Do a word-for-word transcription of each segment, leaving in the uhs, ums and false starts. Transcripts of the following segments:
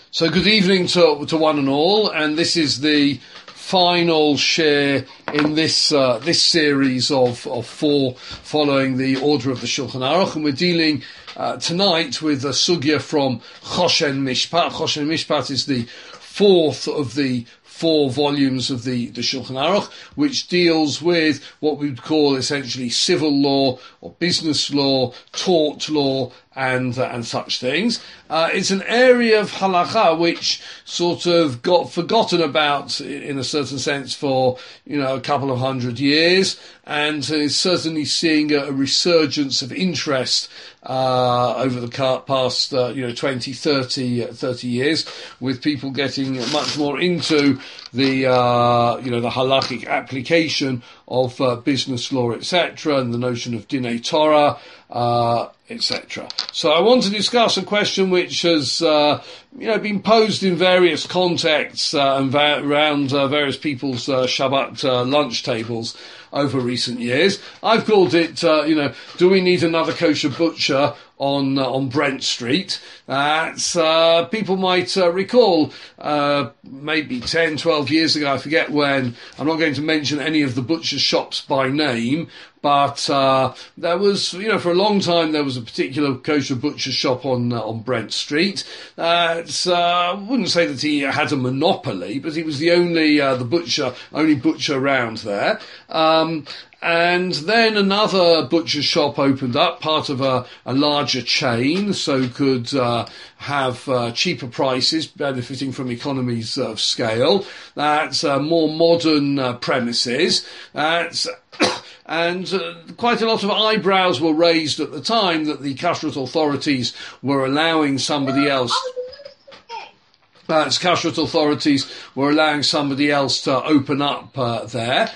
So good evening to to one and all, and this is the final share in this uh, this series of, of four following the order of the Shulchan Aruch, and we're dealing uh, tonight with a sugya from Choshen Mishpat. Choshen Mishpat is the fourth of the four volumes of the, the Shulchan Aruch, which deals with what we would call essentially civil law or business law, tort law, and uh, and such things. Uh, it's an area of halacha which sort of got forgotten about in a certain sense for, you know, a couple of hundred years, and is certainly seeing a, a resurgence of interest uh, over the past, uh, you know, twenty, thirty, thirty years, with people getting much more into the, uh, you know, the halachic application of uh, business law, et cetera, and the notion of Dinei Torah, uh, et cetera. So I want to discuss a question which has, uh, you know, been posed in various contexts uh, and va- around uh, various people's uh, Shabbat uh, lunch tables over recent years. I've called it, uh, you know, do we need another kosher butcher on uh, on Brent Street? That's, uh, people might uh, recall, uh, maybe ten, twelve years ago, I forget when, I'm not going to mention any of the butcher shops by name, but uh, there was, you know, for a long time there was a particular kosher butcher shop on uh, on Brent Street. Uh, it's, uh, I wouldn't say that he had a monopoly, but he was the only uh, the butcher, only butcher around there. Um, And then another butcher shop opened up, part of a, a larger chain, so could uh, have uh, cheaper prices, benefiting from economies of scale. That's uh, more modern uh, premises. That's and uh, quite a lot of eyebrows were raised at the time that the kashrut authorities were allowing somebody else. Uh, kashrut authorities were allowing somebody else to open up uh, there.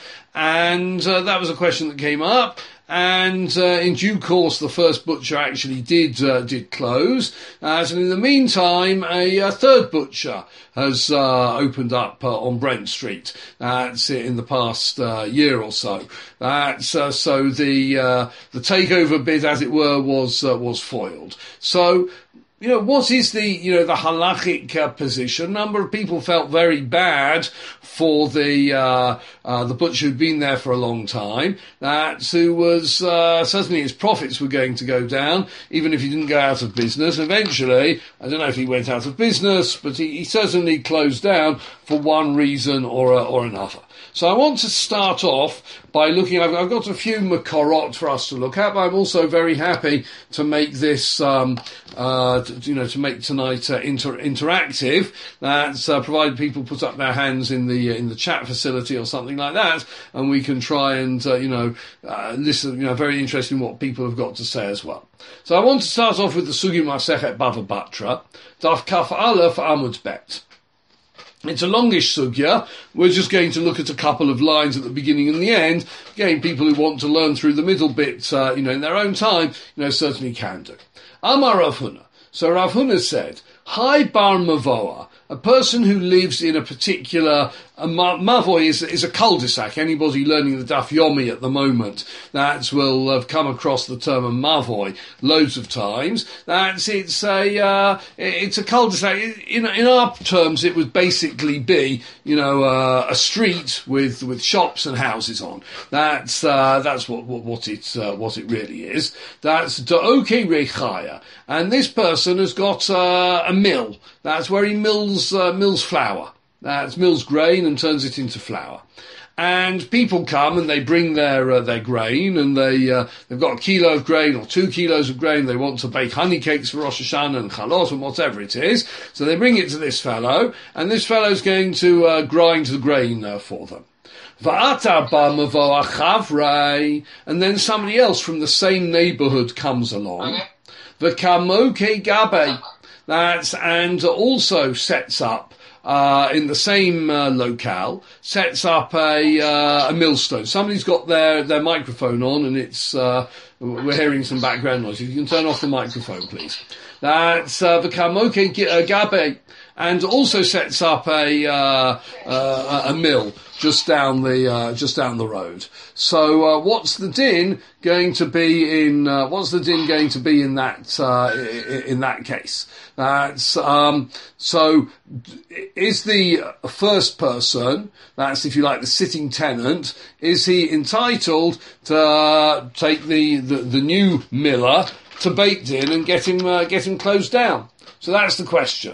And uh, that was a question that came up. And uh, in due course, the first butcher actually did uh, did close. Uh, so in the meantime, a, a third butcher has uh, opened up uh, on Brent Street. That's it, in the past uh, year or so. That's uh, so the uh, the takeover bid, as it were, was uh, was foiled. So, you know, what is the, you know, the halachic uh, position? A number of people felt very bad for the, uh, uh, the butcher who'd been there for a long time, that who was, uh, certainly his profits were going to go down, even if he didn't go out of business. Eventually, I don't know if he went out of business, but he, he certainly closed down for one reason or, uh, or another. So I want to start off by looking, I've, I've got a few makorot for us to look at, but I'm also very happy to make this, um, uh, to, you know, to make tonight uh, inter- interactive. That's uh, provided people put up their hands in the uh, in the chat facility or something like that, and we can try and, uh, you know, uh, listen, you know, very interesting what people have got to say as well. So I want to start off with the Sugi Masechet Bava Batra, Daf Kaf Aleph Amud Bet. It's a longish sugya. We're just going to look at a couple of lines at the beginning and the end. Again, people who want to learn through the middle bit, uh, you know, in their own time, you know, certainly can do. Amar Rav Huna. So Rav Huna said, Hi bar mavoa, a person who lives in a particular, a ma- mavoy is, is a cul-de-sac. Anybody learning the Daf Yomi at the moment, that will have come across the term a mavoy loads of times. That's, it's a, uh, it's a cul-de-sac. In, in our terms, it would basically be, you know, uh, a street with, with shops and houses on. That's, uh, that's what, what, what it, uh, what it really is. That's da'oke rechaya. And this person has got, uh, a mill. That's where he mills, uh, mills flour. That's mills grain and turns it into flour. And people come and they bring their uh, their grain, and they uh, they've got a kilo of grain or two kilos of grain. They want to bake honey cakes for Rosh Hashanah and chalot and whatever it is. So they bring it to this fellow, and this fellow's going to uh, grind the grain uh, for them. And then somebody else from the same neighbourhood comes along. V'kamoke gabe. That's, and also sets up, uh, in the same, uh, locale, sets up a, uh, a millstone. Somebody's got their, their microphone on, and it's, uh, we're hearing some background noise. If you can turn off the microphone, please. That's uh, the Kamoke Gabe, and also sets up a uh, uh, a mill just down the uh, just down the road. So uh, what's the din going to be in? Uh, what's the din going to be in that uh, in that case? That's um, so. Is the first person, that's if you like the sitting tenant, is he entitled to uh, take the, the the new miller to Beit Din and get him uh, get him closed down? So that's the question.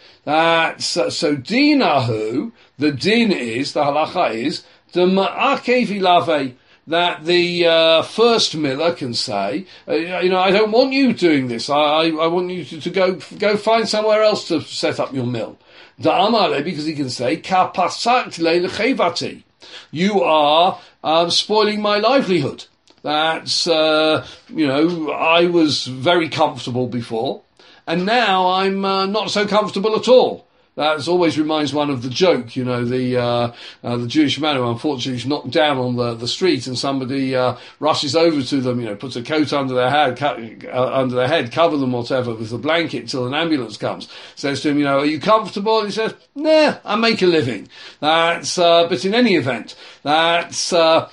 That's uh, so dinahu. The din is, the halacha is, the ma'akev ilave, that the uh, first miller can say, uh, you know, I don't want you doing this. I, I, I want you to, to go go find somewhere else to set up your mill. Da'amale, because he can say, ka pasakt le'lechevati. You are um, spoiling my livelihood. That's, uh, you know, I was very comfortable before, and now I'm uh, not so comfortable at all. That always reminds one of the joke, you know, the uh, uh, the Jewish man who unfortunately is knocked down on the, the street, and somebody uh, rushes over to them, you know, puts a coat under their head, co- uh, under their head, cover them whatever with a blanket till an ambulance comes. Says to him, you know, are you comfortable? And he says, nah, I make a living. That's uh, but in any event, that's. Uh,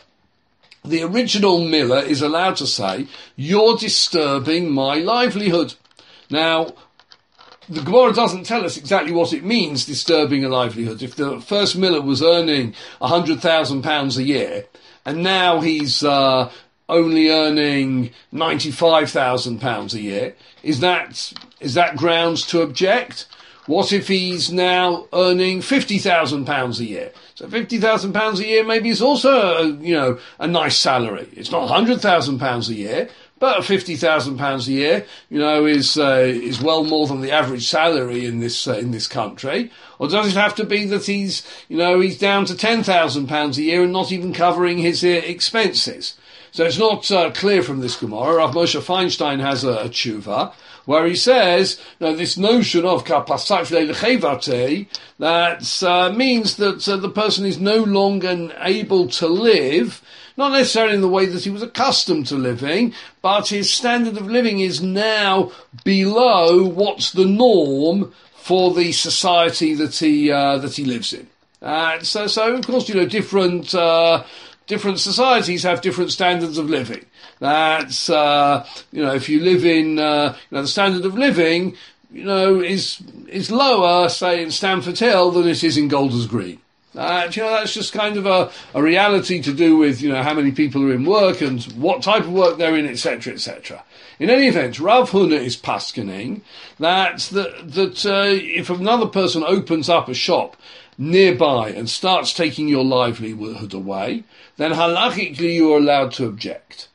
the original miller is allowed to say, you're disturbing my livelihood. Now, the Gemara doesn't tell us exactly what it means, disturbing a livelihood. If the first miller was earning one hundred thousand pounds a year, and now he's uh, only earning ninety-five thousand pounds a year, is that is that grounds to object? What if he's now earning fifty thousand pounds a year? So fifty thousand pounds a year maybe is also, a, you know, a nice salary. It's not one hundred thousand pounds a year, but fifty thousand pounds a year, you know, is uh, is well more than the average salary in this uh, in this country. Or does it have to be that he's, you know, he's down to ten thousand pounds a year and not even covering his uh, expenses? So it's not uh, clear from this Gemara. Rav Moshe Feinstein has a, a tshuva where he says, you know, this notion of kapasak le'lechevate, that uh, means that uh, the person is no longer able to live, not necessarily in the way that he was accustomed to living, but his standard of living is now below what's the norm for the society that he uh, that he lives in. Uh, so, so of course, you know, different uh, different societies have different standards of living. That's uh, you know, if you live in uh, you know, the standard of living, you know, is is lower, say in Stamford Hill, than it is in Golders Green. Uh, you know, that's just kind of a, a reality to do with, you know, how many people are in work and what type of work they're in, et cetera, et cetera. In any event, Rav Huna is paskening that that, that uh, if another person opens up a shop nearby and starts taking your livelihood away, then halachically you are allowed to object.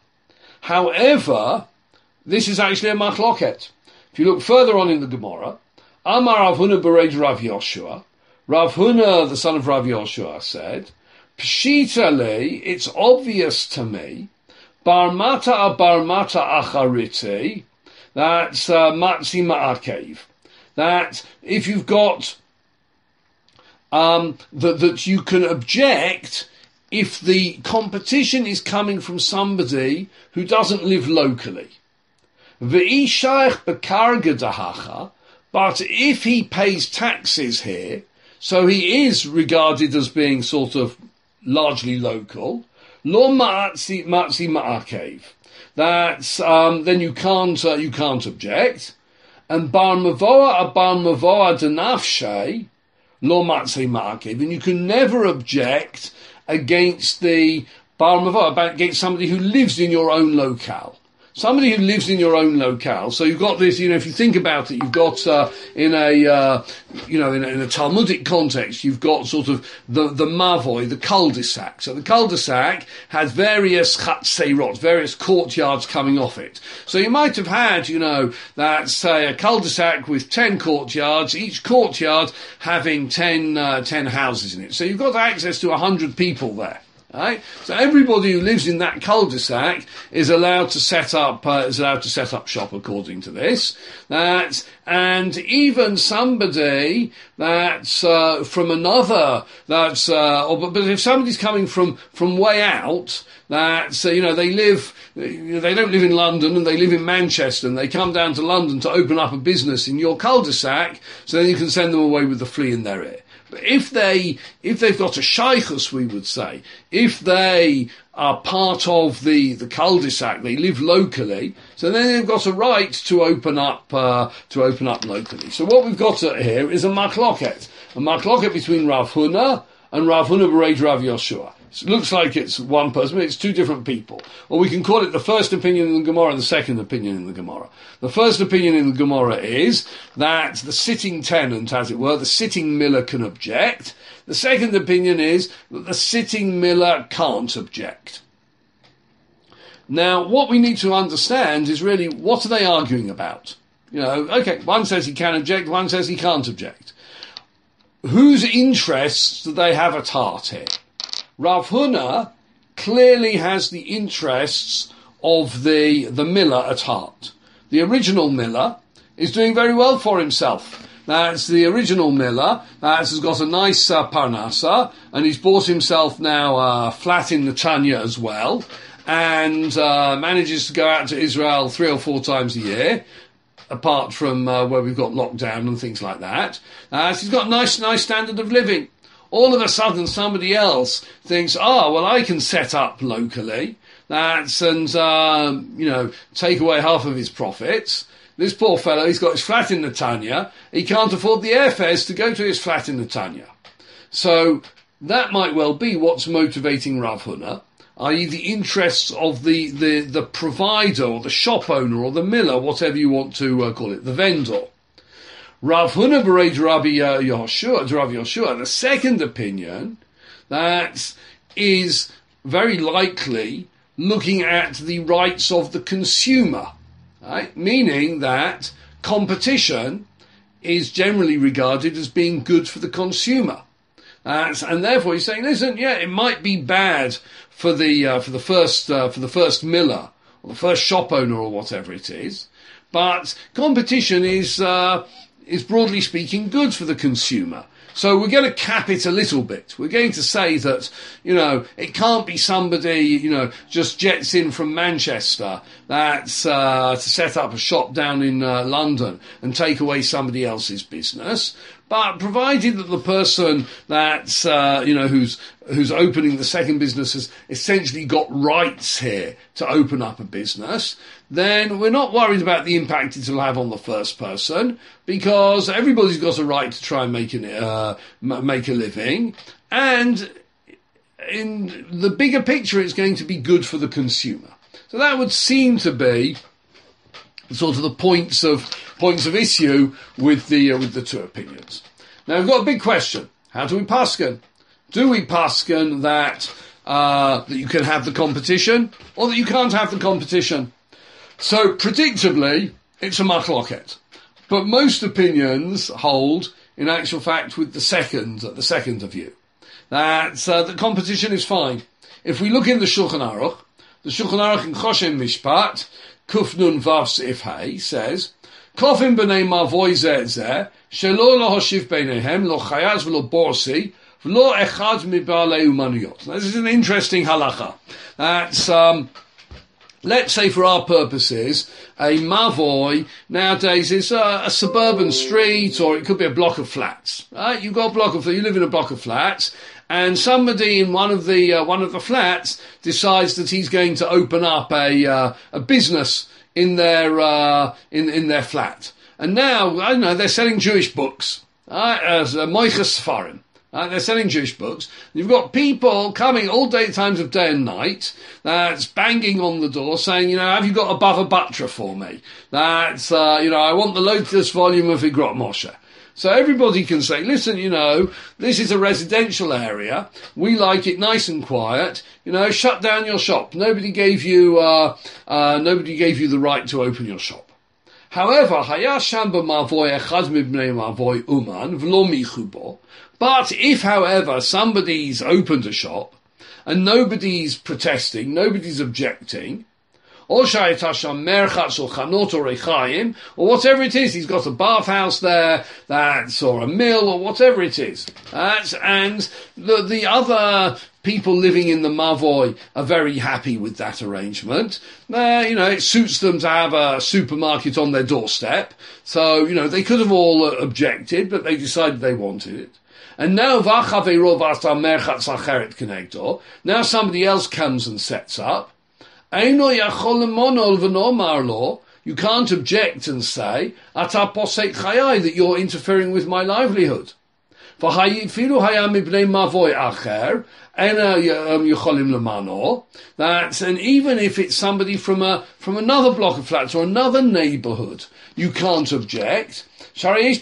However, this is actually a machloket. If you look further on in the Gemara, Amar Rav Huna bereid Rav Yoshua, Rav Huna, the son of Rav Yoshua, said, Pshita le, it's obvious to me, Barmata a barmata acharite, that's uh, matzi ma'akev, that if you've got, um, that, that you can object if the competition is coming from somebody who doesn't live locally. V'ishayich bekarga dahacha, but if he pays taxes here, so he is regarded as being sort of largely local, lo ma'atzi ma'atzi ma'akev. That's um, then you can't uh, you can't object. And bar mavoa a bar mavoa denafshe lo ma'atzi ma'akev, and you can never object against the bar mavoa, against somebody who lives in your own locale. Somebody who lives in your own locale. So you've got this, you know, if you think about it, you've got uh, in a, uh, you know, in a, in a Talmudic context, you've got sort of the, the mavoi, the cul-de-sac. So the cul-de-sac has various chatzeirot, various courtyards coming off it. So you might have had, you know, that, say, a cul-de-sac with ten courtyards, each courtyard having ten, uh, ten houses in it. So you've got access to a hundred people there. Right? So everybody who lives in that cul-de-sac is allowed to set up uh, is allowed to set up shop according to this. That's and even somebody that's uh, from another that's uh, or, but, but if somebody's coming from from way out, that's uh, you know they live they don't live in London and they live in Manchester and they come down to London to open up a business in your cul-de-sac, so then you can send them away with the flea in their ear. But if they, if they've got a shaykhus, we would say, if they are part of the, the cul-de-sac, they live locally, so then they've got a right to open up, uh, to open up locally. So what we've got here is a machloket, a machloket between Rav Huna and Rav Huna Bereid Rav Yoshua. It looks like it's one person, but it's two different people. Or we can call it the first opinion in the Gemara and the second opinion in the Gemara. The first opinion in the Gemara is that the sitting tenant, as it were, the sitting miller can object. The second opinion is that the sitting miller can't object. Now, what we need to understand is really, what are they arguing about? You know, okay, one says he can object, one says he can't object. Whose interests do they have at heart here? Rav Huna clearly has the interests of the, the miller at heart. The original miller is doing very well for himself. That's the original miller. That's has got a nice uh, parnasa, and he's bought himself now a flat in Netanya as well, and uh, manages to go out to Israel three or four times a year, apart from uh, where we've got lockdown and things like that. Uh, so he's got a nice, nice standard of living. All of a sudden, somebody else thinks, oh, well, I can set up locally, that's, and, um, you know, take away half of his profits. This poor fellow, he's got his flat in Netanya. He can't afford the airfares to go to his flat in Netanya. So that might well be what's motivating Rav Huna, that is the interests of the, the, the provider or the shop owner or the miller, whatever you want to uh, call it, the vendor. Rav Huna Bereid Rabbi Yoshua, Rabbi Yoshua, the second opinion, that is very likely looking at the rights of the consumer, right? Meaning that competition is generally regarded as being good for the consumer. Uh, and therefore he's saying, listen, yeah, it might be bad for the uh, for the first uh, for the first miller or the first shop owner or whatever it is, but competition is uh, is broadly speaking good for the consumer. So we're going to cap it a little bit. We're going to say that, you know, it can't be somebody, you know, just jets in from Manchester that's uh, to set up a shop down in uh, London and take away somebody else's business. But provided that the person that's, uh, you know, who's who's opening the second business has essentially got rights here to open up a business, then we're not worried about the impact it will have on the first person, because everybody's got a right to try and make an, uh, make a living, and in the bigger picture, it's going to be good for the consumer. So that would seem to be sort of the points of points of issue with the uh, with the two opinions. Now we've got a big question: how do we paskin? Do we paskin that uh, that you can have the competition, or that you can't have the competition? So predictably, it's a machloket, but most opinions hold, in actual fact, with the second the second view, that uh, the competition is fine. If we look in the Shulchan Aruch, the Shulchan Aruch in Choshen Mishpat, Kuf Nun Vav Seif Hey, says, Kofim b'nei mavoi zeh zeh, shelo lo hoshiv b'neihem, lo chayaz v'lo borsi, v'lo echad mibalei umaniyot. Now, this is an interesting halacha. That's, um, let's say for our purposes, a mavoi nowadays is a, a suburban street, or it could be a block of flats. Right? You've got a block of, you live in a block of flats, and somebody in one of the uh, one of the flats decides that he's going to open up a uh, a business in their uh, in in their flat. And now, I don't know, they're selling Jewish books, right, as uh, Moichas Sefarim. Right, they're selling Jewish books. You've got people coming all day times of day and night, that's banging on the door saying, you know, have you got a Bava Batra for me? That's, uh, you know, I want the latest volume of Igrot Moshe. So everybody can say, listen, you know, this is a residential area. We like it nice and quiet. You know, shut down your shop. Nobody gave you, uh, uh, nobody gave you the right to open your shop. However, hayasham b'mavoi echad mibnei mavoi uman v'lo michubo. But if, however, somebody's opened a shop and nobody's protesting, nobody's objecting, or whatever it is, he's got a bathhouse there, that's, or a mill, or whatever it is. That's, and the, the other people living in the Mavoi are very happy with that arrangement. Uh, you know, it suits them to have a supermarket on their doorstep. So, you know, they could have all uh, objected, but they decided they wanted it. And now, now somebody else comes and sets up. You can't object and say that you're interfering with my livelihood. That's, and even if it's somebody from a from another block of flats or another neighbourhood, you can't object because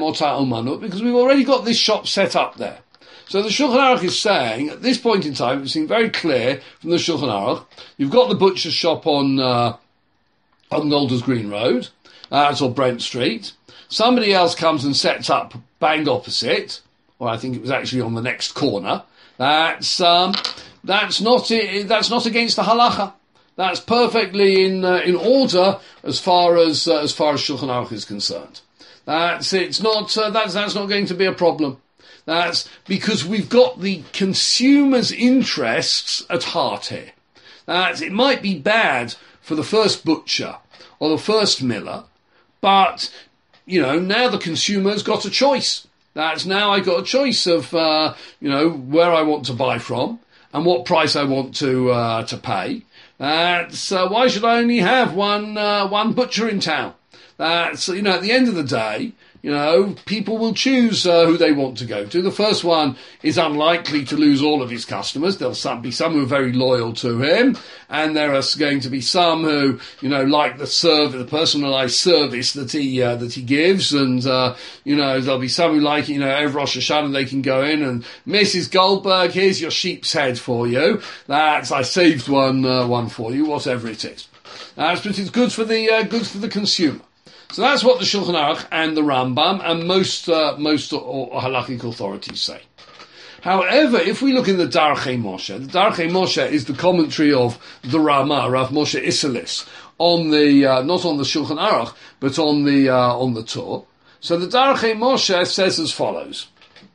we've already got this shop set up there. So the Shulchan Aruch is saying, at this point in time, it's been very clear from the Shulchan Aruch, you've got the butcher's shop on uh, on Golders Green Road, that's uh, or Brent Street. Somebody else comes and sets up bang opposite, or I think it was actually on the next corner. That's um, that's not that's not against the halacha. That's perfectly in uh, in order as far as uh, as far as Shulchan Aruch is concerned. That's it's not uh, that's that's not going to be a problem. That's because we've got the consumer's interests at heart here. That's, it might be bad for the first butcher or the first miller, but, you know, now the consumer's got a choice. That's now I got a choice of, uh, you know, where I want to buy from and what price I want to uh, to pay. That's, uh, why should I only have one uh, one butcher in town? That's, you know, at the end of the day, you know, people will choose uh, who they want to go to. The first one is unlikely to lose all of his customers. There'll some, be some who are very loyal to him, and there are going to be some who, you know, like the service, the personalised service that he uh, that he gives, and uh, you know, there'll be some who like, you know, every Rosh Hashanah they can go in and Missus Goldberg, here's your sheep's head for you. That's I saved one uh, one for you, whatever it is. That's but it's good for the uh, good for the consumer. So that's what the Shulchan Aruch and the Rambam and most uh, most uh, halakhic authorities say. However, if we look in the Darchei Moshe, the Darchei Moshe is the commentary of the Rama, Rav Moshe Isserles, on the uh, not on the Shulchan Aruch, but on the uh, on the Torah. So the Darchei Moshe says as follows.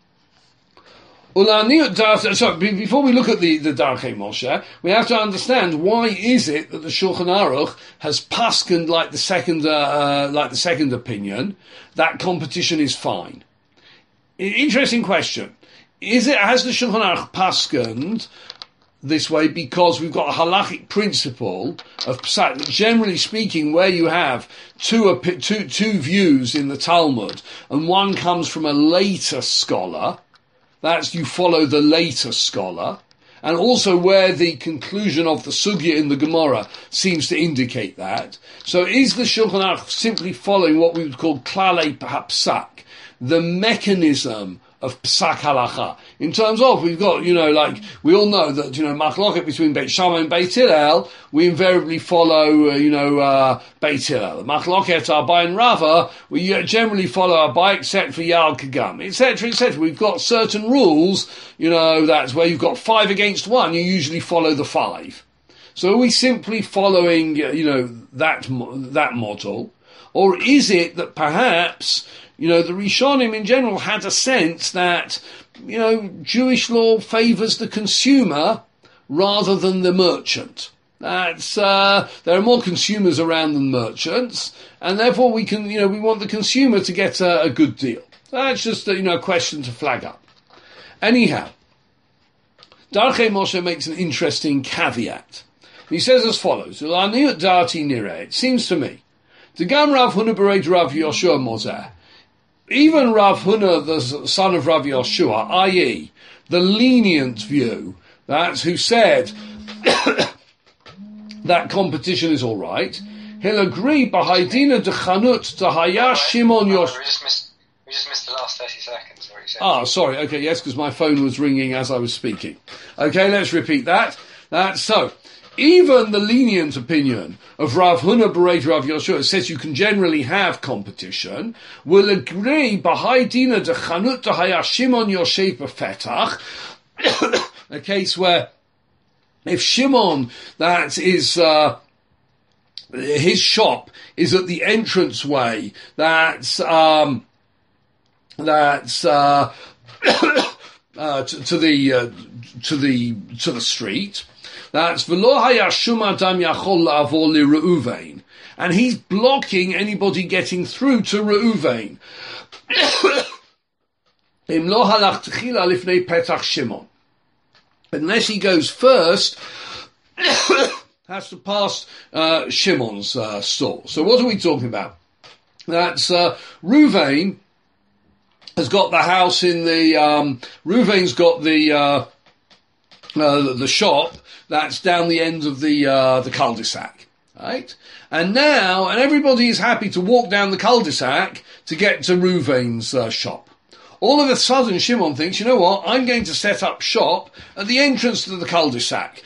So before we look at the, the Darchei Moshe, we have to understand why is it that the Shulchan Aruch has paskened like the second uh, uh, like the second opinion that competition is fine. Interesting question. Is it has the Shulchan Aruch paskened this way because we've got a halachic principle of psak that generally speaking, where you have two two two views in the Talmud and one comes from a later scholar. That's you follow the later scholar, and also where the conclusion of the sugya in the Gemara seems to indicate that. So is the Shulchan Aruch simply following what we would call klalei psak, the mechanism of psak halacha? In terms of, we've got, you know, like, we all know that, you know, machloket between Beit Shammai and Beit Hillel, we invariably follow, uh, you know, uh, Beit Hillel. Machloket Abai and Rava, we generally follow Abai except for Yal Kagam, et cetera, et cetera. We've got certain rules, you know, that's where you've got five against one, you usually follow the five. So are we simply following, you know, that, that model? Or is it that perhaps, you know, the Rishonim in general had a sense that, you know, Jewish law favours the consumer rather than the merchant. That's, uh, there are more consumers around than merchants, and therefore we can, you know, we want the consumer to get a, a good deal. That's just, a, you know, a question to flag up. Anyhow, Darchei Moshe makes an interesting caveat. He says as follows, it seems to me, the Gam Rav Huna Bereit Rav Yoshua Mozeh, even Rav Huna, the son of Rav Yoshua, that is, the lenient view, that's who said that competition is all right, he'll agree B'haidina de Chanut to Haya Shimon Yosh. We just missed, we just missed the last thirty seconds. What you said. Ah, sorry. Okay, yes, because my phone was ringing as I was speaking. Okay, let's repeat that. That's so. Even the lenient opinion of Rav Huna Bereit Rav Yoshua says you can generally have competition, will agree B'hai Dina de Chanut de Haya Shimon Yoshei B'Fetach, a case where if Shimon, that is, uh, his shop is at the entranceway, that's, um, that's, uh, uh, to, to the, uh, to the, to the street, that's V'lo haya shum adam yachol la'avor li Reuven. And he's blocking anybody getting through to Reuven. Im lo halach tchila lifnei petach Shimon. Unless he goes first, has to pass uh, Shimon's uh, store. So what are we talking about? That's uh, Reuven has got the house in the. Um, Reuven's got the uh, uh, the shop that's down the end of the uh, the cul-de-sac, right? And now, and everybody is happy to walk down the cul-de-sac to get to Reuven's uh, shop. All of a sudden, Shimon thinks, you know what, I'm going to set up shop at the entrance to the cul-de-sac.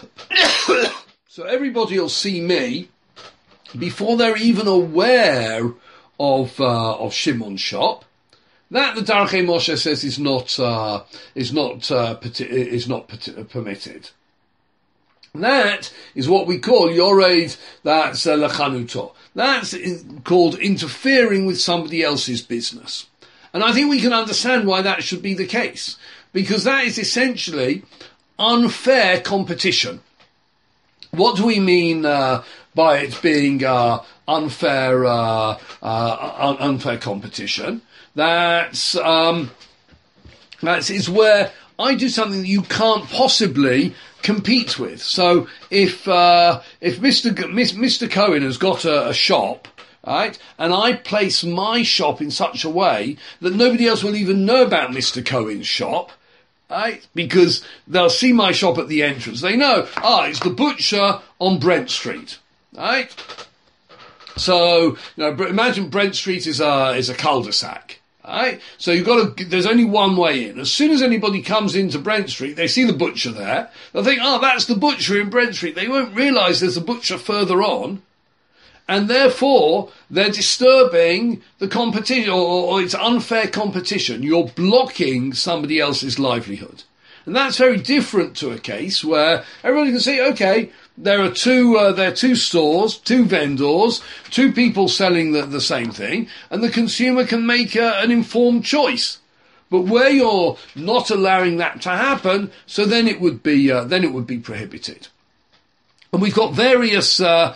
So everybody will see me before they're even aware of uh, of Shimon's shop. That the Darchei Moshe says is not uh, is not uh, is not permitted. That is what we call yored, that's uh, lechanuto. That's in, called interfering with somebody else's business. And I think we can understand why that should be the case. Because that is essentially unfair competition. What do we mean uh, by it being uh, unfair uh, uh, unfair competition? That's, um, that's is where I do something that you can't possibly compete with. So if uh, if Mister G- Mister Cohen has got a, a shop, right, and I place my shop in such a way that nobody else will even know about Mister Cohen's shop, right, because they'll see my shop at the entrance. They know, ah, it's the butcher on Brent Street, right? So, you know, imagine Brent Street is a is a cul-de-sac. Right? So you've got to, there's only one way in. As soon as anybody comes into Brent Street, they see the butcher there. They'll think, oh, that's the butcher in Brent Street. They won't realise there's a butcher further on. And therefore, they're disturbing the competition, or, or it's unfair competition. You're blocking somebody else's livelihood. And that's very different to a case where everybody can say, okay, there are two, uh, there are two stores, two vendors, two people selling the, the same thing, and the consumer can make a, an informed choice. But where you're not allowing that to happen, so then it would be, uh, then it would be prohibited. And we've got various, uh,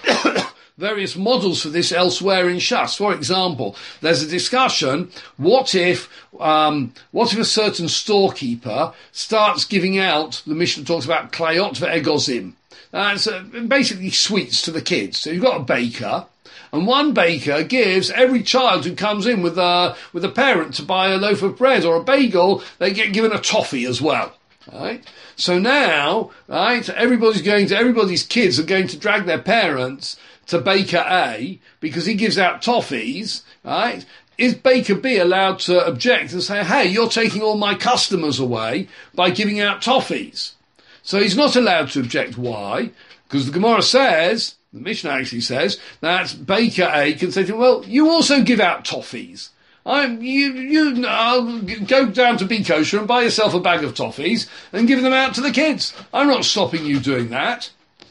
various models for this elsewhere in Shas. For example, there's a discussion, what if, um, what if a certain storekeeper starts giving out, the Mishnah talks about klayot ve'egozim. That's uh, basically sweets to the kids. So you've got a baker, and one baker gives every child who comes in with a, with a parent to buy a loaf of bread or a bagel, they get given a toffee as well. Right? So now, right, everybody's going to, everybody's kids are going to drag their parents to Baker A because he gives out toffees, right? Is Baker B allowed to object and say, hey, you're taking all my customers away by giving out toffees? So he's not allowed to object. Why? Because the Gemara says, the Mishnah actually says, that Baker A can say to him, well, you also give out toffees. I'm, you, you, uh, go down to Be Kosher and buy yourself a bag of toffees and give them out to the kids. I'm not stopping you doing that.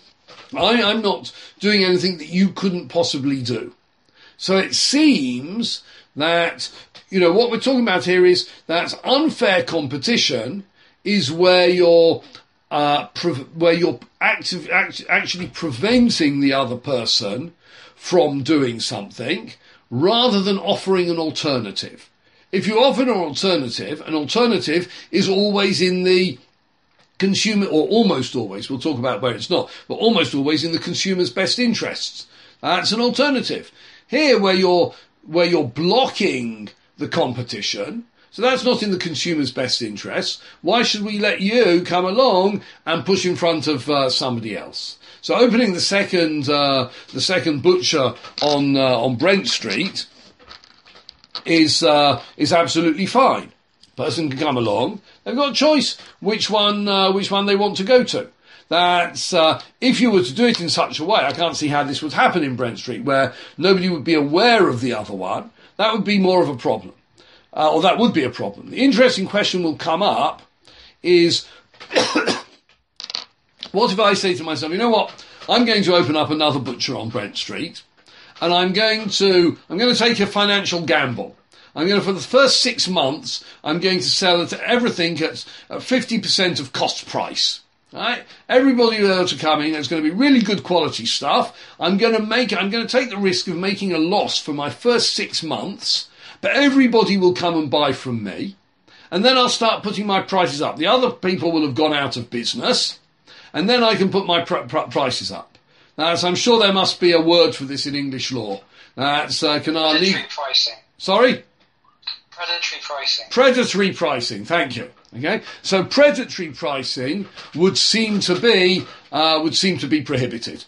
I, I'm not doing anything that you couldn't possibly do. So it seems that, you know, what we're talking about here is that unfair competition is where you're, uh, pre- where you're active, act- actually preventing the other person from doing something rather than offering an alternative. If you offer an alternative, an alternative is always in the consumer, or almost always, we'll talk about where it's not, but almost always in the consumer's best interests. That's an alternative. Here, where you're, where you're blocking the competition, so that's not in the consumer's best interests, why should we let you come along and push in front of uh, somebody else? So opening the second, uh, the second butcher on, uh, on Brent Street is, uh, is absolutely fine. Person can come along. They've got a choice which one, uh, which one they want to go to. That's, uh, if you were to do it in such a way, I can't see how this would happen in Brent Street, where nobody would be aware of the other one. That would be more of a problem. Uh, or that would be a problem. The interesting question will come up is, What if I say to myself, you know what, I'm going to open up another butcher on Brent Street, and I'm going to, I'm going to take a financial gamble. I'm going to, for the first six months, I'm going to sell it everything at, at fifty percent of cost price. Right? Everybody will be able to come in. It's going to be really good quality stuff. I'm going to make, I'm going to take the risk of making a loss for my first six months, but everybody will come and buy from me. And then I'll start putting my prices up. The other people will have gone out of business, and then I can put my pr- pr- prices up. Now, so I'm sure there must be a word for this in English law. That's, uh, can I Predatory leave? pricing. Sorry? Predatory pricing. Predatory pricing, thank you. Okay, so predatory pricing would seem to be uh, would seem to be prohibited.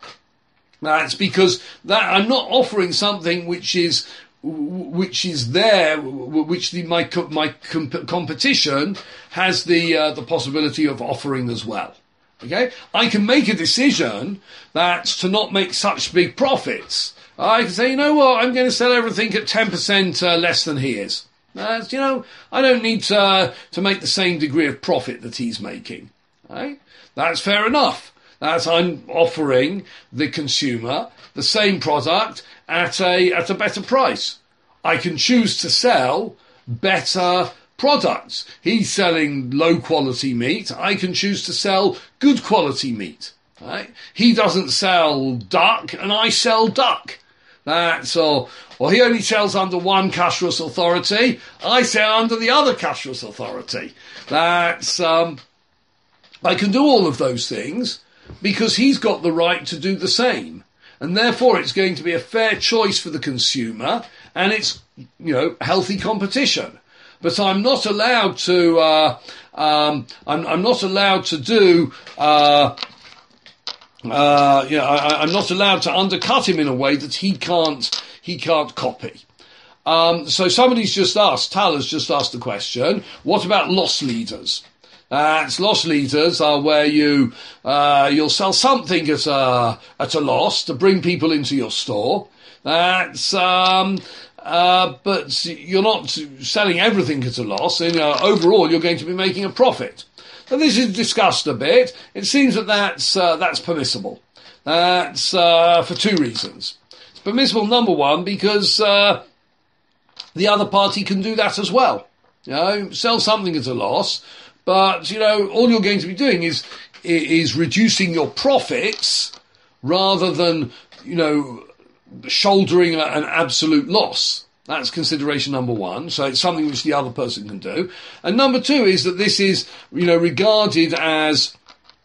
That's because that I'm not offering something which is which is there, which the my my comp- competition has the uh, the possibility of offering as well. Okay, I can make a decision that's to not make such big profits. I can say, you know what, I'm going to sell everything at ten percent uh, less than he is. Uh, you know, I don't need to, uh, to make the same degree of profit that he's making. Right? That's fair enough. That's I'm offering the consumer the same product at a at a better price. I can choose to sell better products. He's selling low quality meat. I can choose to sell good quality meat. Right? He doesn't sell duck, and I sell duck. That's all. Or he only sells under one kashrus authority. I sell under the other kashrus authority. That's um, I can do all of those things because he's got the right to do the same, and therefore it's going to be a fair choice for the consumer, and it's you know healthy competition. But I'm not allowed to. Uh, um, I'm, I'm not allowed to do. Uh, Uh, you know, I, I'm not allowed to undercut him in a way that he can't, he can't copy. Um, so somebody's just asked, Tal has just asked the question, what about loss leaders? That's loss leaders are where you, uh, you'll sell something at a, at a loss to bring people into your store. That's, um, uh, but you're not selling everything at a loss. And, you know, overall, you're going to be making a profit. So this is discussed a bit. It seems that that's, uh, that's permissible. That's, uh, for two reasons. It's permissible, number one, because, uh, the other party can do that as well. You know, sell something at a loss, but, you know, all you're going to be doing is, is reducing your profits rather than, you know, shouldering an absolute loss. That's consideration number one. So it's something which the other person can do. And number two is that this is, you know, regarded as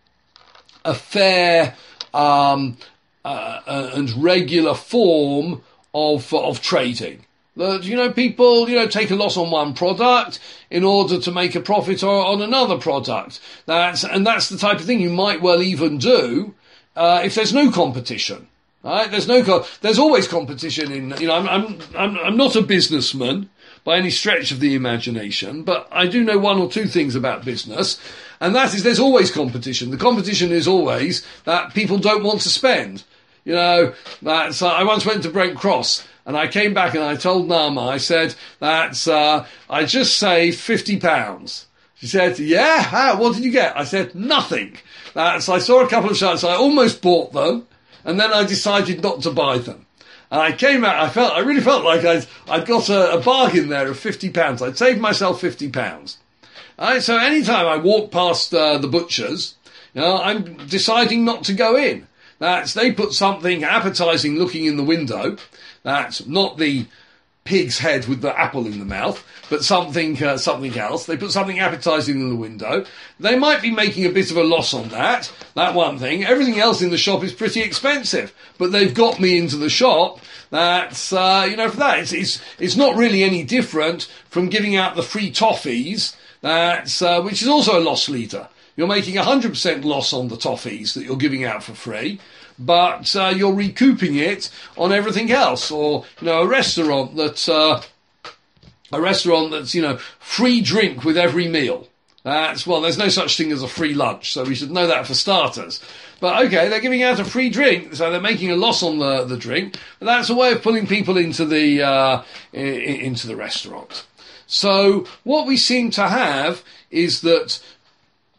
a fair um, uh, and regular form of of trading. That, you know, people, you know, take a loss on one product in order to make a profit on another product. That's and that's the type of thing you might well even do uh, if there's no competition. Right? There's no, co- there's always competition in, you know, I'm, I'm, I'm, I'm not a businessman by any stretch of the imagination, but I do know one or two things about business, and that is there's always competition. The competition is always that people don't want to spend. You know, that's, uh, I once went to Brent Cross, and I came back and I told Nama, I said, that's, uh, I just saved fifty pounds. She said, yeah, how, what did you get? I said, nothing. That's, I saw a couple of shirts, I almost bought them. And then I decided not to buy them. And I came out, I felt, I really felt like I'd, I'd got a, a bargain there of fifty pounds. I'd saved myself fifty pounds. Right, so anytime I walk past uh, the butchers, you know, I'm deciding not to go in. That's, they put something appetizing looking in the window. That's not the pig's head with the apple in the mouth, but something uh, something else. They put something appetizing in the window. They might be making a bit of a loss on that, that one thing. Everything else in the shop is pretty expensive, but they've got me into the shop. That's, uh, you know, for that, it's, it's, it's not really any different from giving out the free toffees, that's, uh, which is also a loss leader. You're making one hundred percent loss on the toffees that you're giving out for free, but uh, you're recouping it on everything else. Or, you know, a restaurant that, uh, a restaurant that's, you know, free drink with every meal. That's, well, there's no such thing as a free lunch, so we should know that for starters. But okay, they're giving out a free drink, so they're making a loss on the, the drink, but that's a way of pulling people into the, uh, into the restaurant. So what we seem to have is that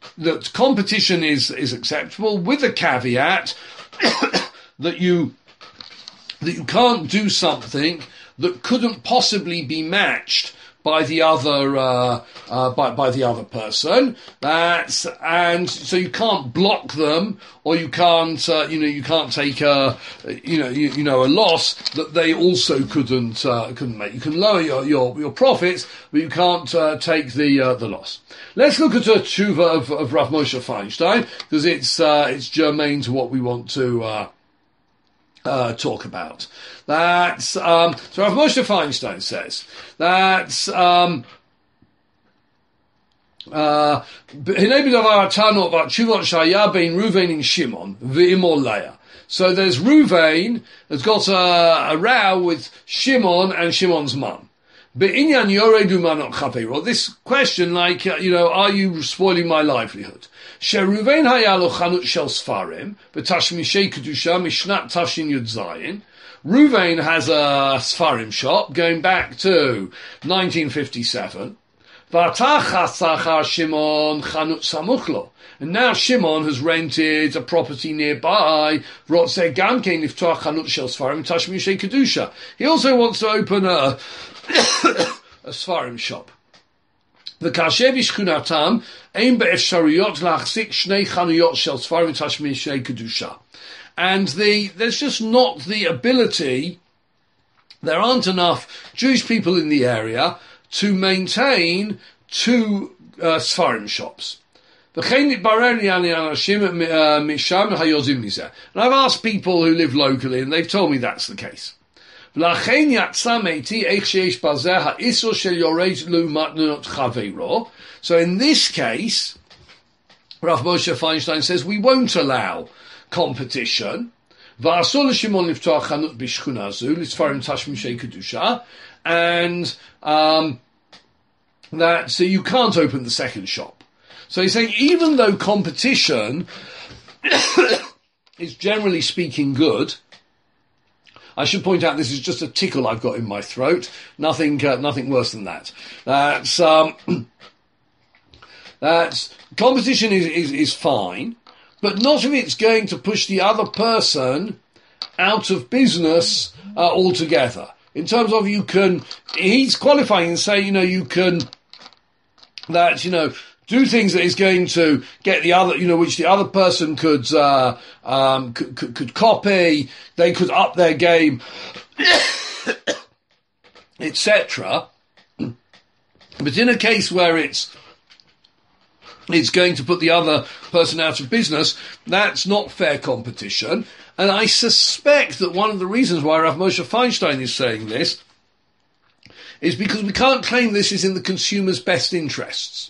that competition is, is acceptable with the caveat that you that you can't do something that couldn't possibly be matched by the other uh, uh, by by the other person. That's and so you can't block them, or you can't uh, you know you can't take a you know you, you know a loss that they also couldn't uh, couldn't make. You can lower your your, your profits, but you can't uh, take the uh, the loss. Let's look at a tshuva of, of Rav Moshe Feinstein, because it's uh, it's germane to what we want to uh, uh, talk about. That's um, so Rav Moshe Feinstein says that's um, uh, so there's Ruvain has got a, a row with Shimon and Shimon's mum. This question, like, uh, you know, are you spoiling my livelihood? Ruvain has a Sfarim shop going back to nineteen fifty-seven. And now Shimon has rented a property nearby. He also wants to open a, a Sfarim shop. And the, there's just not the ability, there aren't enough Jewish people in the area to maintain two uh, Sfarim shops. And I've asked people who live locally, and they've told me that's the case. So in this case, Rav Moshe Feinstein says we won't allow competition. And um, that so you can't open the second shop. So he's saying even though competition is generally speaking good, I should point out this is just a tickle I've got in my throat, nothing uh, nothing worse than that. That's um, that's competition is, is is fine, but not if it's going to push the other person out of business uh, altogether. In terms of you can, he's qualifying and saying, you know, you can, that, you know, do things that is going to get the other, you know, which the other person could, uh, um, could, could, could copy, they could up their game, et cetera. But in a case where it's, it's going to put the other person out of business, that's not fair competition. And I suspect that one of the reasons why Rav Moshe Feinstein is saying this is because we can't claim this is in the consumer's best interests.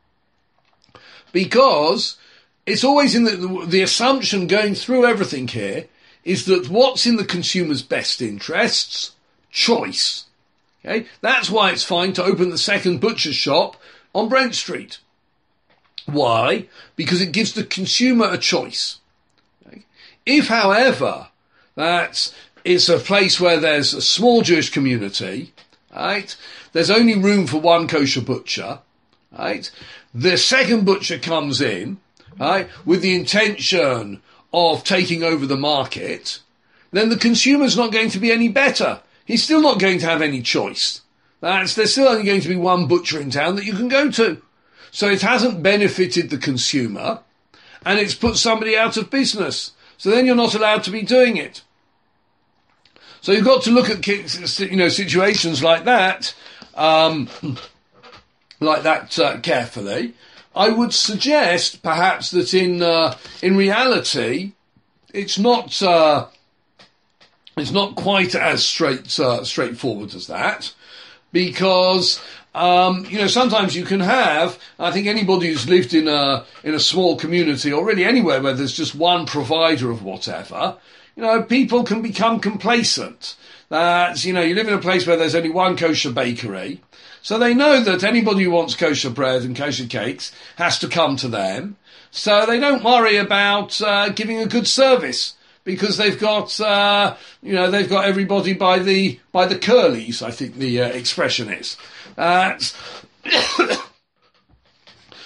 Because it's always in the, the, the assumption going through everything here is that what's in the consumer's best interests? Choice. Okay? That's why it's fine to open the second butcher's shop on Brent Street. Why? Because it gives the consumer a choice. If, however, that it's a place where there's a small Jewish community, right, there's only room for one kosher butcher, right, the second butcher comes in, right, with the intention of taking over the market, then the consumer's not going to be any better. He's still not going to have any choice. That's, there's still only going to be one butcher in town that you can go to. So it hasn't benefited the consumer, and it's put somebody out of business. So then you're not allowed to be doing it. So you've got to look at, you know, situations like that, um, like that uh, carefully. I would suggest perhaps that in uh, in reality, it's not uh, it's not quite as straight uh, straightforward as that, because. Um, you know, sometimes you can have, I think anybody who's lived in a, in a small community or really anywhere where there's just one provider of whatever, you know, people can become complacent. That's, you know, you live in a place where there's only one kosher bakery. So they know that anybody who wants kosher bread and kosher cakes has to come to them. So they don't worry about, uh, giving a good service. Because they've got, uh, you know, they've got everybody by the, by the curlies, I think the uh, expression is. Uh,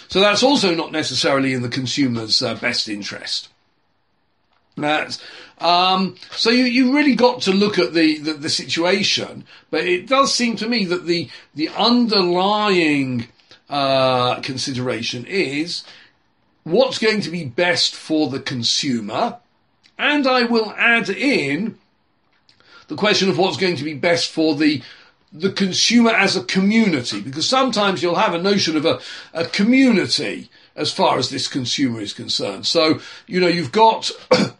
So that's also not necessarily in the consumer's uh, best interest. That's, um, so you, you really got to look at the, the, the situation, but it does seem to me that the, the underlying, uh, consideration is what's going to be best for the consumer. And I will add in the question of what's going to be best for the, the consumer as a community, because sometimes you'll have a notion of a, a community as far as this consumer is concerned. So, you know, you've got,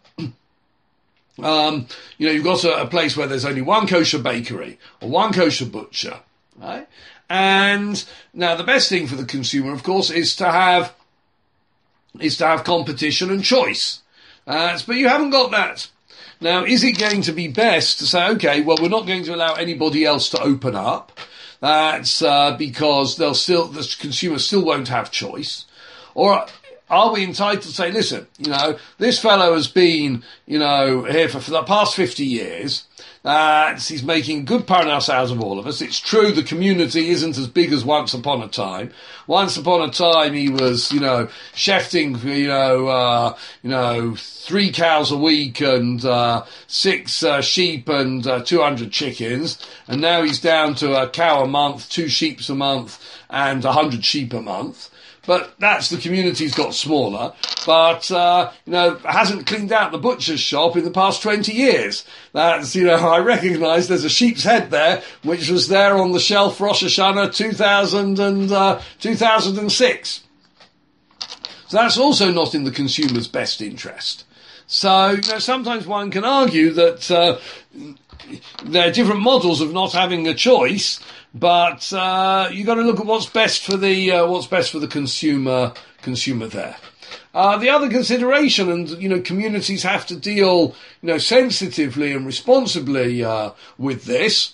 Um, you know, you've got a, a place where there's only one kosher bakery or one kosher butcher, right? And now the best thing for the consumer, of course, is to have, is to have competition and choice. Uh, but you haven't got that. Now, is it going to be best to say, okay, well, we're not going to allow anybody else to open up. That's, uh, because they'll still, the consumer still won't have choice. Or, are we entitled to say, listen, you know, this fellow has been, you know, here for, for the past fifty years. Uh, he's making good parnas out of all of us. It's true the community isn't as big as once upon a time. Once upon a time he was, you know, shefting, you know, uh, you know, three cows a week and, uh, six, uh, sheep and, uh, two hundred chickens. And now he's down to a cow a month, two sheep a month and a hundred sheep a month. But that's, the community's got smaller, but, uh, you know, hasn't cleaned out the butcher's shop in the past twenty years. That's, you know, I recognise there's a sheep's head there, which was there on the shelf Rosh Hashanah two thousand and, uh, two thousand six. So that's also not in the consumer's best interest. So, you know, sometimes one can argue that, uh, there are different models of not having a choice, but uh, you've got to look at what's best for the uh, what's best for the consumer consumer there. Uh, the other consideration, and you know, communities have to deal, you know, sensitively and responsibly uh, with this,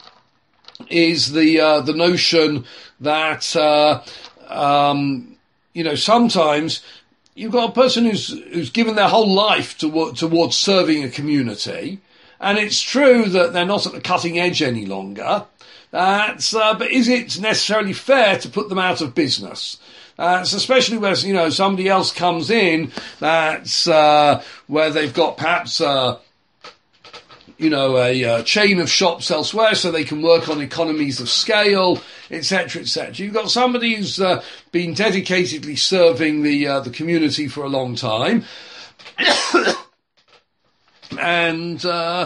is the uh, the notion that uh, um, you know, sometimes you've got a person who's who's given their whole life to, towards serving a community. And it's true that they're not at the cutting edge any longer. That's, uh, but is it necessarily fair to put them out of business? That's especially where, you know, somebody else comes in, that's, uh, where they've got perhaps, uh, you know, a, uh chain of shops elsewhere so they can work on economies of scale, et cetera, et cetera. You've got somebody who's, uh, been dedicatedly serving the, uh, the community for a long time. And, uh,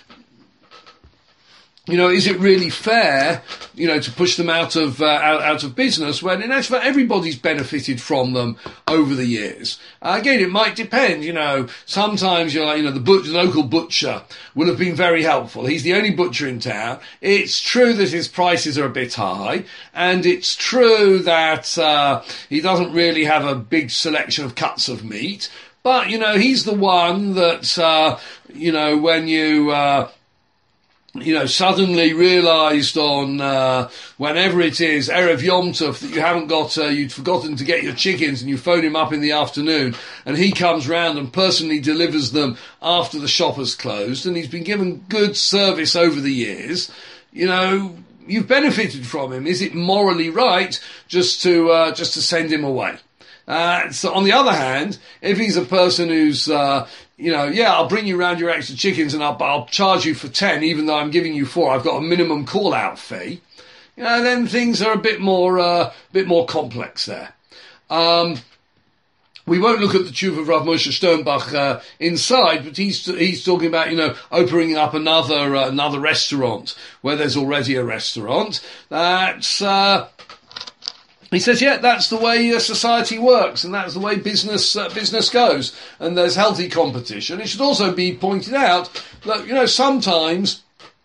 you know, is it really fair, you know, to push them out of, uh, out, out of business when in actual fact everybody's benefited from them over the years? Uh, again, it might depend, you know, sometimes you're like, you know, the, butcher, the local butcher will have been very helpful. He's the only butcher in town. It's true that his prices are a bit high, and it's true that, uh, he doesn't really have a big selection of cuts of meat. But, you know, he's the one that, uh, you know, when you, uh, you know, suddenly realised on, uh, whenever it is, Erev Yom Tov, that you haven't got, uh, you'd forgotten to get your chickens, and you phone him up in the afternoon, and he comes round and personally delivers them after the shop has closed, and he's been given good service over the years. You know, you've benefited from him. Is it morally right just to, uh, just to send him away? Uh, so on the other hand, if he's a person who's, uh, you know, yeah, I'll bring you around your extra chickens and I'll, I'll charge you for ten, even though I'm giving you four, I've got a minimum call-out fee, you know, then things are a bit more, uh, bit more complex there. Um, we won't look at the Tshuva of Rav Moshe Sternbach, uh, inside, but he's, he's talking about, you know, opening up another, uh, another restaurant where there's already a restaurant. That's, uh, He says, yeah, that's the way uh, society works, and that's the way business uh, business goes, and there's healthy competition. It should also be pointed out that, you know, sometimes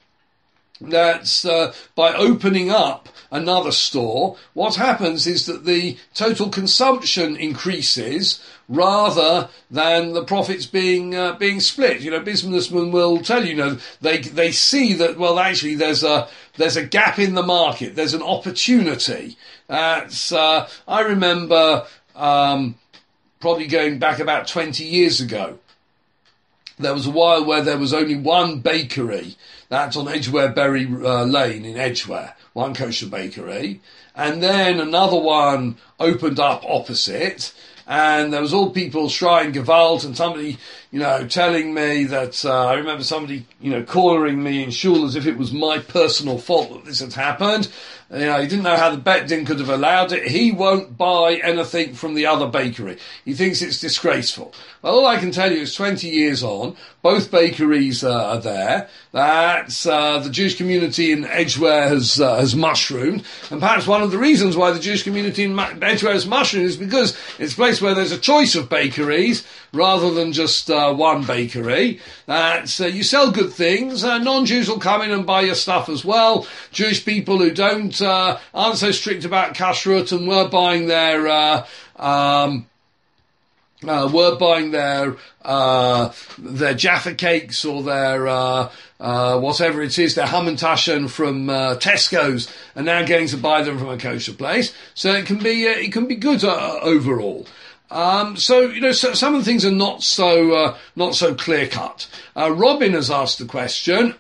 that's uh, by opening up another store, what happens is that the total consumption increases rather than the profits being uh, being split. You know, businessmen will tell you, you know, they they see that, well, actually there's a there's a gap in the market, there's an opportunity. That's uh, I remember um, probably going back about twenty years ago. There was a while where there was only one bakery, that's on Edgware Berry uh, Lane in Edgware, one kosher bakery, and then another one opened up opposite, and there was all people schreien Gewalt, and somebody, you know, telling me that, uh, I remember somebody, you know, calling me in shul as if it was my personal fault that this had happened. You know, he didn't know how the Bet Din could have allowed it. He won't buy anything from the other bakery. He thinks it's disgraceful. Well, all I can tell you is twenty years on, both bakeries uh, are there. That uh, the Jewish community in Edgware has uh, has mushroomed, and perhaps one of the reasons why the Jewish community in Edgware has mushroomed is because it's a place where there's a choice of bakeries rather than just uh, one bakery. That uh, you sell good things. Uh, non-Jews will come in and buy your stuff as well. Jewish people who don't uh, aren't so strict about kashrut and were buying their uh, um, uh, were buying their uh, their Jaffa cakes or their uh, uh, whatever it is, their Hamantaschen from uh, Tesco's, and now getting to buy them from a kosher place. So it can be uh, it can be good uh, overall. Um, so, you know, so, some of the things are not so, uh, not so clear cut. Uh, Robin has asked the question,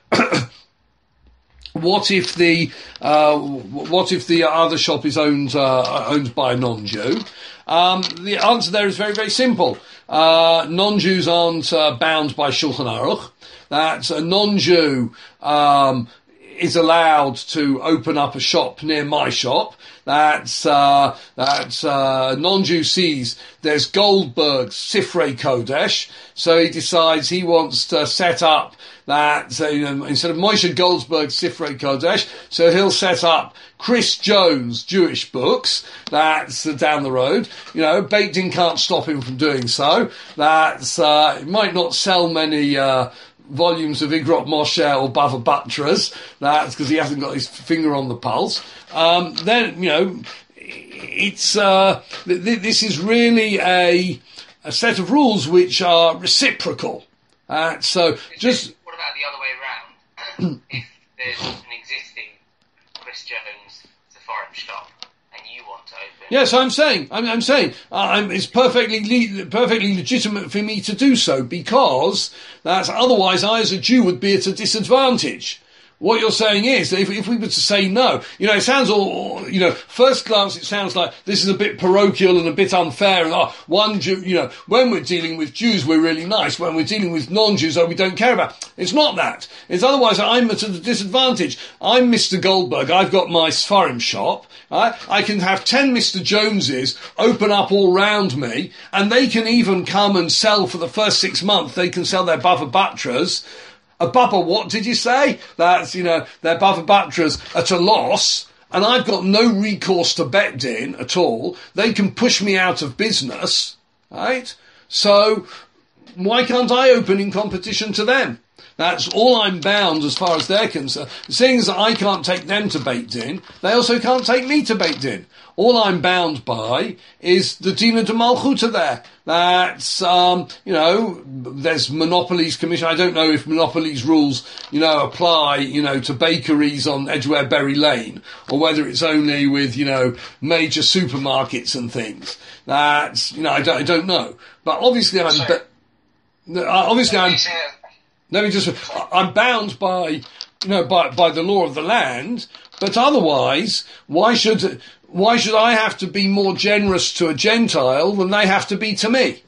what if the, uh, what if the other shop is owned, uh, owned by a non-Jew? Um, the answer there is very, very simple. Uh, non-Jews aren't, uh, bound by Shulchan Aruch. That a non-Jew, um, is allowed to open up a shop near my shop. That's, uh, that, uh, non-Jew sees there's Goldberg's Sifrei Kodesh, so he decides he wants to set up that, so, you know, instead of Moshe Goldberg's Sifrei Kodesh, so he'll set up Chris Jones' Jewish books. That's uh, down the road. You know, Beit Din can't stop him from doing so. That's, uh, it might not sell many, uh, volumes of Igrot Moshe or Bava Batras. That's because he hasn't got his finger on the pulse. Um, then, you know, it's, uh, th- th- this is really a, a set of rules which are reciprocal. Uh, so just... What about the other way around? If there's an existing Chris Jones Sepharim shop and you want to open... Yes, I'm saying, I'm, I'm saying, uh, I'm, it's perfectly, le- perfectly legitimate for me to do so because that's, otherwise I as a Jew would be at a disadvantage. What you're saying is that if, if we were to say no, you know, it sounds all, you know, first glance it sounds like this is a bit parochial and a bit unfair. And oh, one Jew, you know, when we're dealing with Jews, we're really nice. When we're dealing with non-Jews, oh, we don't care about. It's not that. It's otherwise I'm at a disadvantage. I'm Mister Goldberg. I've got my Sfarim shop. Right? I can have ten Mister Joneses open up all round me, and they can even come and sell for the first six months. They can sell their Bava Batras. A Baba, what did you say? That's, you know, their Bava Batras at a loss, and I've got no recourse to Bet Din at all. They can push me out of business, right? So, why can't I open in competition to them? That's all I'm bound as far as they're concerned. Seeing as I can't take them to Beit Din, they also can't take me to Beit Din. All I'm bound by is the Dina de Malchuta there. That's, um, you know, there's Monopolies Commission. I don't know if Monopolies rules, you know, apply, you know, to bakeries on Edgware Berry Lane, or whether it's only with, you know, major supermarkets and things. That's, you know, I don't, I don't know. But obviously I'm, be- obviously I'm, let me just, I'm bound by, you know, by, by the law of the land, but otherwise, why should, why should I have to be more generous to a Gentile than they have to be to me?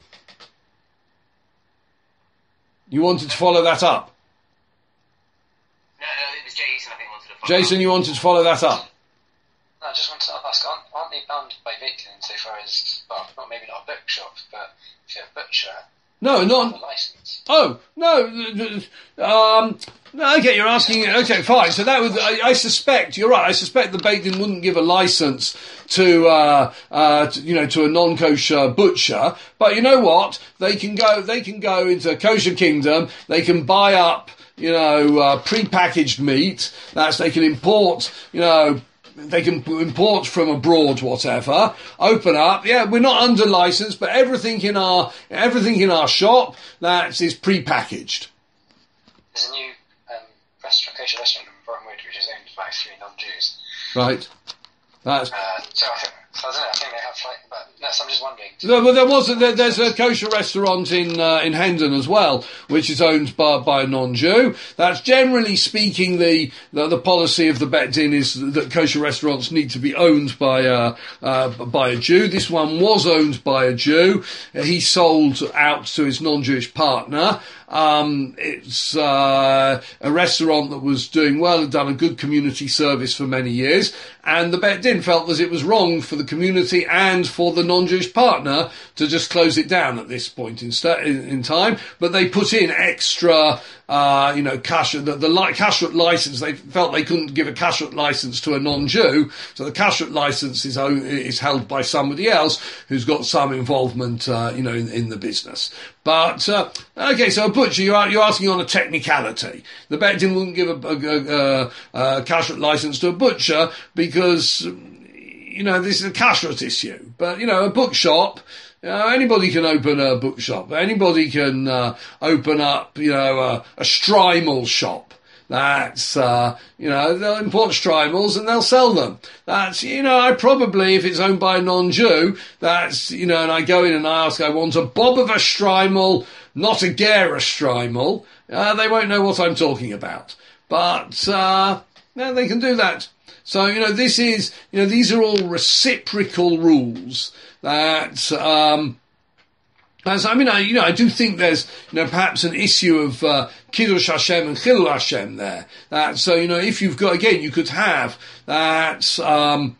You wanted to follow that up? No, no, it was Jason I think wanted to follow Jason, up. you wanted to follow that up? No, I just wanted to ask, aren't, aren't they bound by Beit Din insofar as, well, not maybe not a bookshop, but if you're a butcher, No, you not... have a license. Oh, no, um, no, okay, you're asking, okay, fine, so that would, I, I suspect, you're right, I suspect the Beit Din wouldn't give a license to, uh, uh, to, you know, to a non-kosher butcher, but you know what, they can go, they can go into Kosher Kingdom, they can buy up, you know, uh, pre-packaged meat, that's, they can import, you know, they can import from abroad, whatever, open up, yeah, we're not under license, but everything in our, everything in our shop, that is pre-packaged. There's a new um, restaurant, kosher restaurant in Bromwood, which is owned by three non-Jews. Right. That's, Uh, so I think, so I don't know, I think they have like about, That's, I'm just wondering. No, but there was a, there, there's a kosher restaurant in uh, in Hendon as well, which is owned by by a non-Jew. That's generally speaking the the, the policy of the Bet Din is that kosher restaurants need to be owned by a uh, by a Jew. This one was owned by a Jew. He sold out to his non-Jewish partner. Um, it's uh, a restaurant that was doing well, had done a good community service for many years, and the Bet Din felt that it was wrong for the community and for the non-Jewish partner to just close it down at this point in, st- in, in time. But they put in extra, uh, you know, kashrut, the, the li- kashrut license. They felt they couldn't give a kashrut license to a non-Jew, so the kashrut license is own, is held by somebody else who's got some involvement, uh, you know, in, in the business. But uh, okay, so a butcher, you're, you're asking on a technicality. The Bet Din wouldn't give a, a, a, a kashrut license to a butcher because, you know, this is a kashrut issue. But, you know, a bookshop, you know, anybody can open a bookshop. Anybody can uh, open up, you know, a, a Strymel shop. That's, uh, you know, they'll import Strymels and they'll sell them. That's, you know, I probably, if it's owned by a non-Jew, that's, you know, and I go in and I ask, I want a bob of a Strymel, not a Gera Strymel, uh, they won't know what I'm talking about. But, uh, no, they can do that. So, you know, this is, you know, these are all reciprocal rules that, um, As, I mean, I, you know, I do think there's, you know, perhaps an issue of uh, Kiddush Hashem and Chilul Hashem there. That, so, you know, if you've got, again, you could have that, um,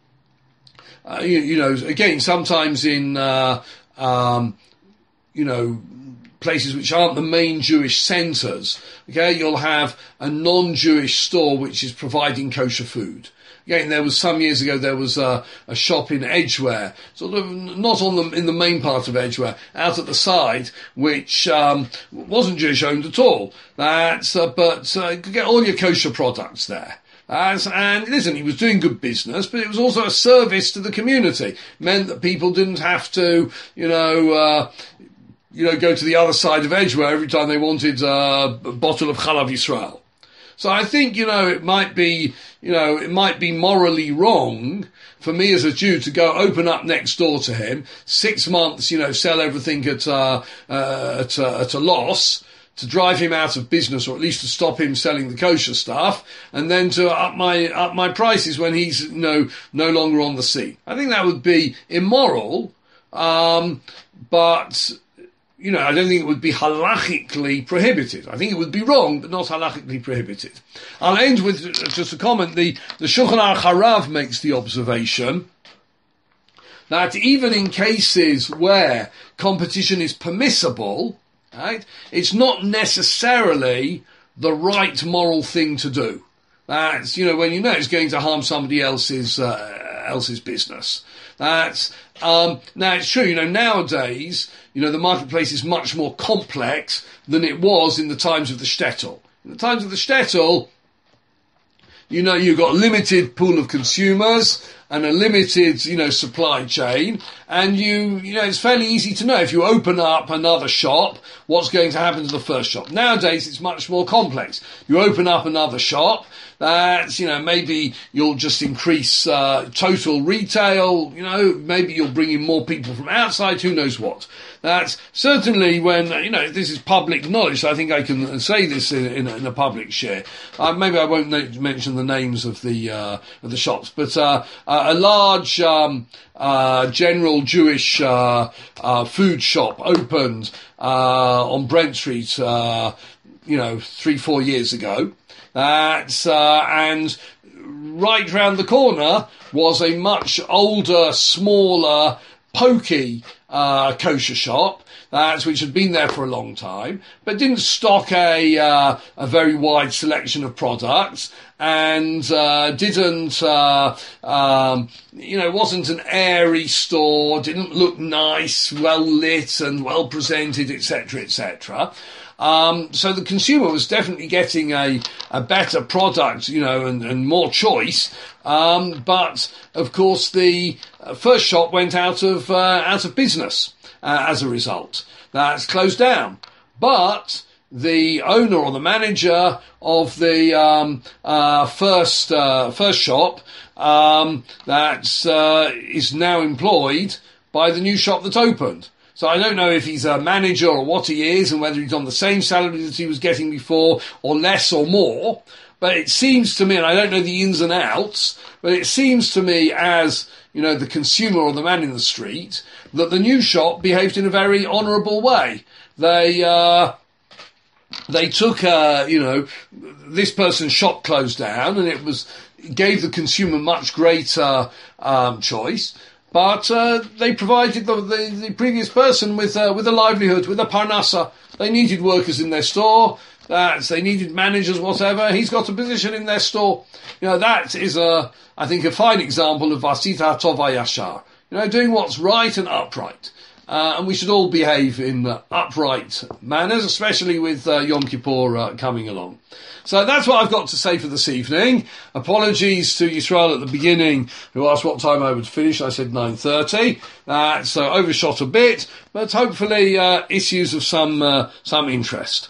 uh, you, you know, again, sometimes in, uh, um, you know, places which aren't the main Jewish centres, okay, you'll have a non-Jewish store which is providing kosher food. Again, there was some years ago, there was a, a shop in Edgware, sort of not on the, in the main part of Edgware, out at the side, which um, wasn't Jewish owned at all. That's, uh, but uh, you could get all your kosher products there. As, and listen, he was doing good business, but it was also a service to the community. It meant that people didn't have to, you know, uh, you know, go to the other side of Edgware every time they wanted uh, a bottle of Chalav Yisrael. So I think, you know, it might be, you know, it might be morally wrong for me as a Jew to go open up next door to him, six months, you know, sell everything at, uh, uh, at, uh, at a loss, to drive him out of business, or at least to stop him selling the kosher stuff, and then to up my, up my prices when he's, you know, no longer on the scene. I think that would be immoral, um, but, you know, I don't think it would be halachically prohibited. I think it would be wrong, but not halachically prohibited. I'll end with just a comment. The, the Shulchan Aruch Harav makes the observation that even in cases where competition is permissible, right, it's not necessarily the right moral thing to do. That's, you know, when you know it's going to harm somebody else's, uh, else's business. That's, um, now it's true, you know, nowadays, you know, the marketplace is much more complex than it was in the times of the shtetl. In the times of the shtetl, you know, you've got a limited pool of consumers and a limited, you know, supply chain, and you, you know, it's fairly easy to know if you open up another shop, what's going to happen to the first shop. Nowadays, it's much more complex. You open up another shop, that's, you know, maybe you'll just increase uh, total retail, you know, maybe you'll bring in more people from outside, who knows what. That's certainly when, you know, this is public knowledge, so I think I can say this in, in, a, in a public share. Uh, maybe I won't na- mention the names of the uh, of the shops, but uh, a large um, uh, general Jewish uh, uh, food shop opened uh, on Brent Street, uh, you know, three, four years ago. That's, uh, and right round the corner was a much older, smaller, pokey uh, kosher shop, that's, which had been there for a long time, but didn't stock a uh, a very wide selection of products, and uh, didn't, uh, um, you know, wasn't an airy store, didn't look nice, well lit and well presented, et cetera, et cetera. Um, so the consumer was definitely getting a, a better product, you know, and, and more choice. Um, but of course, the first shop went out of uh, out of business uh, as a result. That's closed down. But the owner or the manager of the um, uh, first uh, first shop um, that uh, is now employed by the new shop that opened. So I don't know if he's a manager or what he is, and whether he's on the same salary that he was getting before, or less or more. But it seems to me, and I don't know the ins and outs, but it seems to me as, you know, the consumer or the man in the street, that the new shop behaved in a very honourable way. They, uh, they took, uh, you know, this person's shop closed down, and it was, gave the consumer much greater, um, choice. But uh, they provided the, the, the previous person with uh, with a livelihood, with a parnasa. They needed workers in their store. That's, they needed managers, whatever. He's got a position in their store. You know, that is, a, I think, a fine example of Vasita Tova Yashar. You know, doing what's right and upright. Uh, and we should all behave in uh, upright manners, especially with uh, Yom Kippur uh, coming along. So that's what I've got to say for this evening. Apologies to Yisrael at the beginning, who asked what time I would finish. I said nine thirty. Uh, so overshot a bit, but hopefully uh, issues of some uh, some interest.